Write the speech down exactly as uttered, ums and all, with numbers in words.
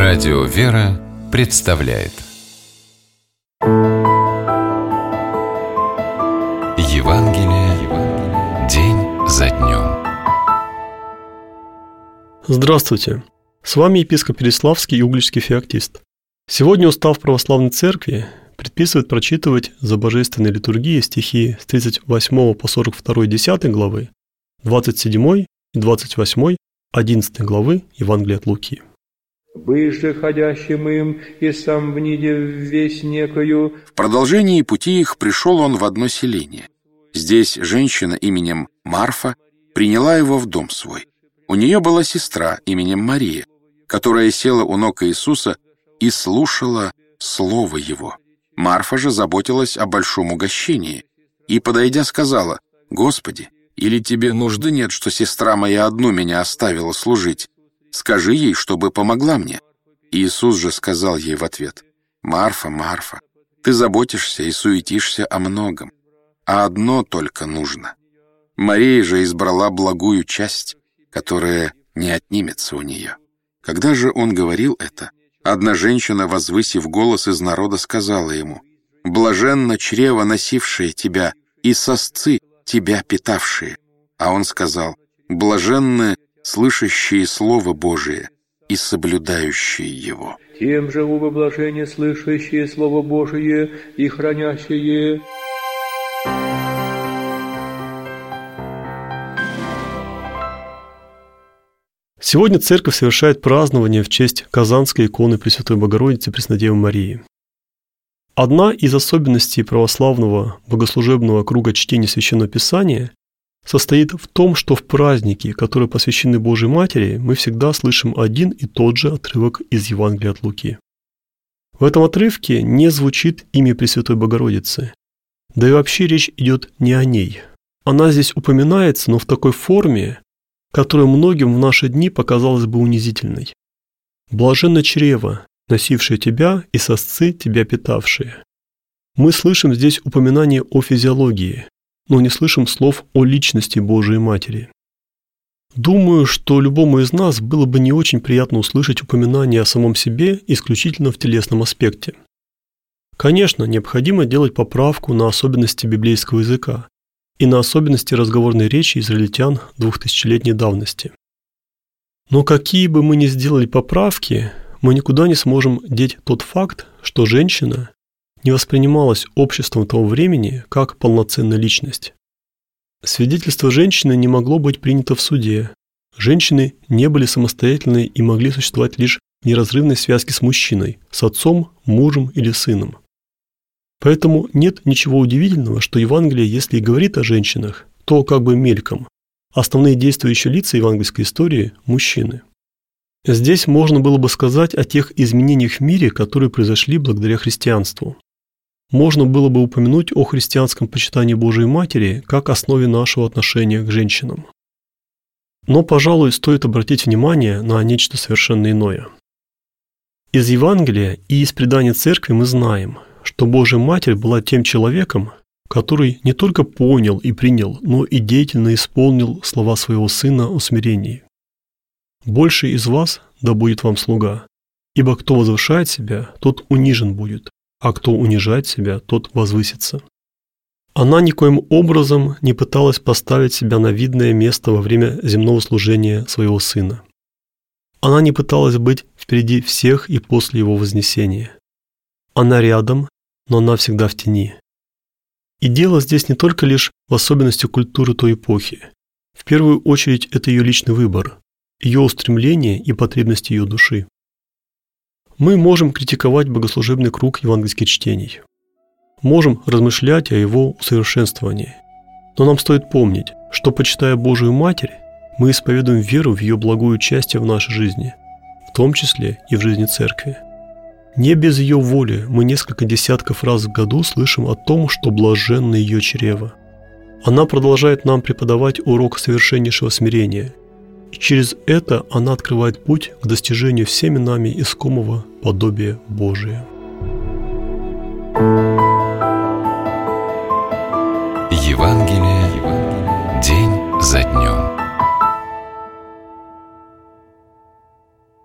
Радио «Вера» представляет Евангелие день за днем. Здравствуйте! С вами епископ Переславский и Угличский феоктист. Сегодня устав православной церкви предписывает прочитывать за божественной литургией стихи с тридцать восьмого по сорок второй десятой главы, двадцать седьмой и двадцать восьмой одиннадцатой главы Евангелия от Луки. «Быже ходящим им, и сам вниде весь некою». В продолжении пути их пришел он в одно селение. Здесь женщина именем Марфа приняла его в дом свой. У нее была сестра именем Мария, которая села у ног Иисуса и слушала слово Его. Марфа же заботилась о большом угощении и, подойдя, сказала: «Господи, или тебе нужды нет, что сестра моя одну меня оставила служить? Скажи ей, чтобы помогла мне». Иисус же сказал ей в ответ: «Марфа, Марфа, ты заботишься и суетишься о многом, а одно только нужно. Мария же избрала благую часть, которая не отнимется у нее». Когда же он говорил это, одна женщина, возвысив голос из народа, сказала ему: «Блаженно чрево, носившее тебя, и сосцы, тебя питавшие». А он сказал: «Блаженны слышащие Слово Божие и соблюдающие его». «Тем же убо блажение, слышащие Слово Божие и хранящие». Сегодня Церковь совершает празднование в честь Казанской иконы Пресвятой Богородицы Преснодевы Марии. Одна из особенностей православного богослужебного круга чтения Священного Писания состоит в том, что в праздники, которые посвящены Божьей Матери, мы всегда слышим один и тот же отрывок из Евангелия от Луки. В этом отрывке не звучит имя Пресвятой Богородицы, да и вообще речь идет не о ней. Она здесь упоминается, но в такой форме, которая многим в наши дни показалась бы унизительной. «Блаженно чрево, носившее тебя, и сосцы, тебя питавшие». Мы слышим здесь упоминание о физиологии, но не слышим слов о личности Божией Матери. Думаю, что любому из нас было бы не очень приятно услышать упоминание о самом себе исключительно в телесном аспекте. Конечно, необходимо делать поправку на особенности библейского языка и на особенности разговорной речи израильтян двухтысячелетней давности. Но какие бы мы ни сделали поправки, мы никуда не сможем деть тот факт, что женщина не воспринималась обществом того времени как полноценная личность. Свидетельство женщины не могло быть принято в суде. Женщины не были самостоятельны и могли существовать лишь в неразрывной связке с мужчиной, с отцом, мужем или сыном. Поэтому нет ничего удивительного, что Евангелие, если и говорит о женщинах, то как бы мельком. Основные действующие лица евангельской истории – мужчины. Здесь можно было бы сказать о тех изменениях в мире, которые произошли благодаря христианству. Можно было бы упомянуть о христианском почитании Божией Матери как основе нашего отношения к женщинам. Но, пожалуй, стоит обратить внимание на нечто совершенно иное. Из Евангелия и из предания Церкви мы знаем, что Божья Матерь была тем человеком, который не только понял и принял, но и деятельно исполнил слова своего Сына о смирении. «Больше из вас да будет вам слуга, ибо кто возвышает себя, тот унижен будет, а кто унижает себя, тот возвысится». Она никоим образом не пыталась поставить себя на видное место во время земного служения своего Сына. Она не пыталась быть впереди всех и после Его вознесения. Она рядом, но она всегда в тени. И дело здесь не только лишь в особенности культуры той эпохи. В первую очередь это ее личный выбор, ее устремление и потребности ее души. Мы можем критиковать богослужебный круг евангельских чтений. Можем размышлять о его усовершенствовании. Но нам стоит помнить, что, почитая Божию Матерь, мы исповедуем веру в ее благое участие в нашей жизни, в том числе и в жизни Церкви. Не без ее воли мы несколько десятков раз в году слышим о том, что блаженно ее чрево. Она продолжает нам преподавать урок совершеннейшего смирения, и через это она открывает путь к достижению всеми нами искомого подобия Божия.